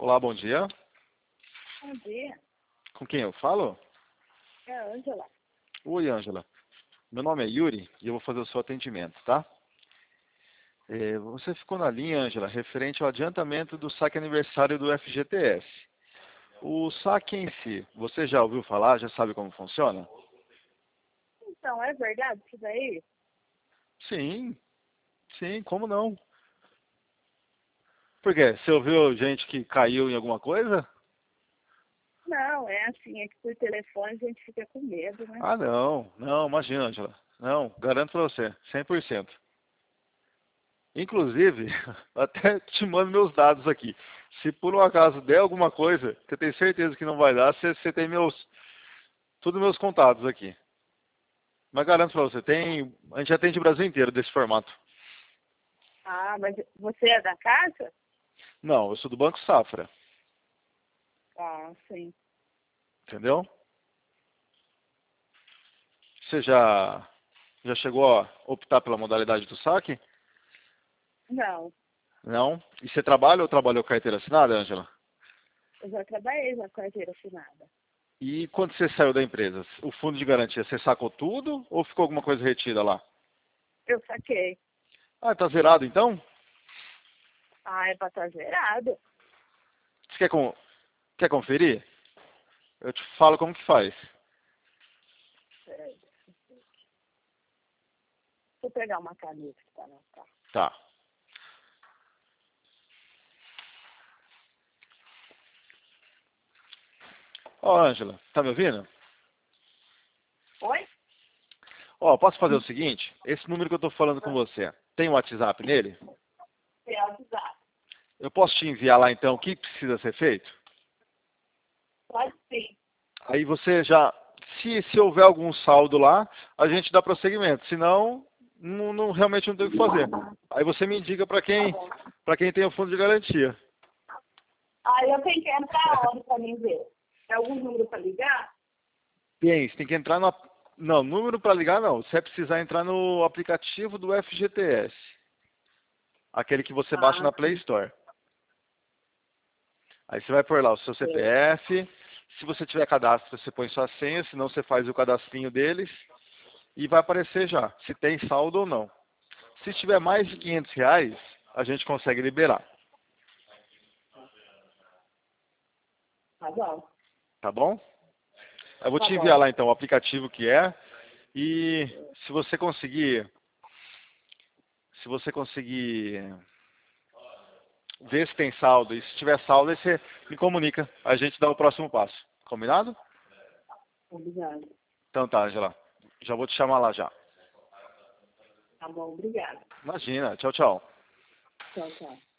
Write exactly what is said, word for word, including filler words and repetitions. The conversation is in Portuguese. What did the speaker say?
Olá, bom dia. Bom dia, Com quem eu falo? é a Ângela. Oi, Ângela. Meu nome é Yuri e eu vou fazer o seu atendimento, tá? É, você ficou na linha, Ângela, referente ao adiantamento do saque aniversário do F G T S. O saque em si, você já ouviu falar? Já sabe como funciona? Então, é verdade isso daí? Sim, sim, como não? Por quê? Você ouviu gente que caiu em alguma coisa? Não, é assim, é que por telefone a gente fica com medo, né? Ah, não, não, imagina, Ângela. Não, garanto pra você, cem por cento. Inclusive, até te mando meus dados aqui. Se por um acaso der alguma coisa, que eu tenho certeza que não vai dar, você, você tem meus, todos meus contatos aqui. Mas garanto pra você, tem, a gente atende o Brasil inteiro desse formato. Ah, mas você é da casa? Não, eu sou do Banco Safra, Ah, sim. entendeu? Você já, já chegou a optar pela modalidade do saque? Não, Não? E você trabalha ou trabalhou carteira assinada, Ângela? eu já trabalhei na carteira assinada. E quando você saiu da empresa, o fundo de garantia, você sacou tudo ou ficou alguma coisa retida lá? Eu saquei. Ah, tá zerado então? Ah, é pra estar zerado. Você quer, com, quer conferir? Eu te falo como que faz. Peraí, deixa eu pegar uma caneta que tá no carro. Tá. Ó, Ângela, tá me ouvindo? Oi? Ó, posso fazer o seguinte? Esse número que eu tô falando com você, tem um WhatsApp nele? É avisado. Eu posso te enviar lá então o que precisa ser feito? Pode sim. Aí você já, se, se houver algum saldo lá, a gente dá prosseguimento. Senão, não, não- realmente não tem o que fazer. Aí você me indica para Tá quem, bom. para quem tem o fundo de garantia. Ah, eu tenho que entrar onde pra mim ver? É algum número pra ligar? Tem, você tem que entrar no... ap- Não, número para ligar não. Você vai precisar entrar no aplicativo do F G T S. Aquele que você baixa Ah, na Play sim. Store. Aí você vai pôr lá o seu C P Sei. F. Se você tiver cadastro, você põe sua senha, senão você faz o cadastrinho deles e vai aparecer já, se tem saldo ou não. Se tiver mais de quinhentos reais, a gente consegue liberar, Tá bom. tá bom? Eu vou Tá te enviar bom. lá então o aplicativo que é e se você conseguir, se você conseguir ver se tem saldo e se tiver saldo, aí você me comunica, a gente dá o próximo passo. Combinado? Obrigada. Então tá, Angela. Já vou te chamar lá já. Tá bom, obrigada. Imagina. Tchau, tchau. Tchau, tchau.